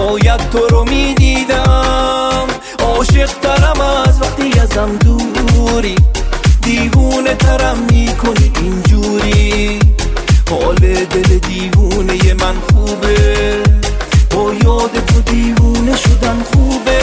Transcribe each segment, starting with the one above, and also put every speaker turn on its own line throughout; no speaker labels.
باید تو رو میدیدم. عاشق ترم از وقتی ازم دوری، دیوونه ترم میکنی اینجوری. حال دل دیوونه من خوبه، با یاد تو دیوونه شدن خوبه.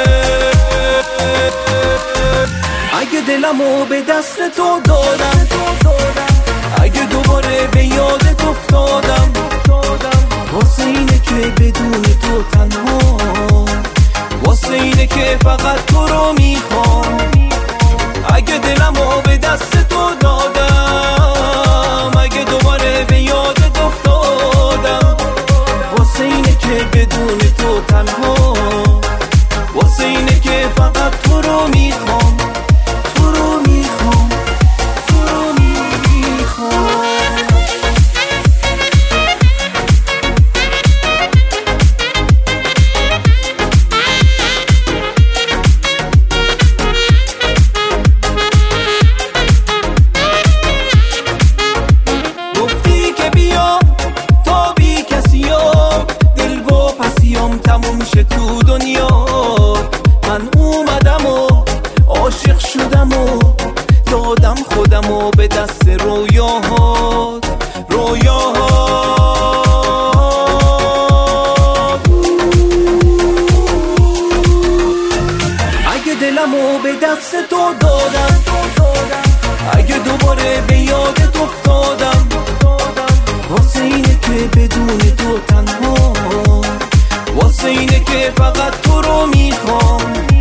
اگه دلمو به دست تو دادم، اگه دوباره به یادت افتادم، واسه اینه که بدون تو تنها، واسه اینه که فقط تو رو میخوام. اگه دلمو به دست تو دادم، اگه دوباره به یادت افتادم، واسه اینه که بدون تو تنها، واسه اینه که فقط تو رو میخوام، تو رو میخوام، تو رو میخوام. گفتی که بیا تا بی کسیام، دل و پسیام تموم شه تو دنیا. من اومدم و عاشق شدم و دادم خودم و به دست رویاهات، رویاهات. اگه دلمو به دست تو دادم، اگه دوباره به یادت افتادم، واسه اینه که بدون تو تنها، واسه اینه که فقط تو رو میخوام.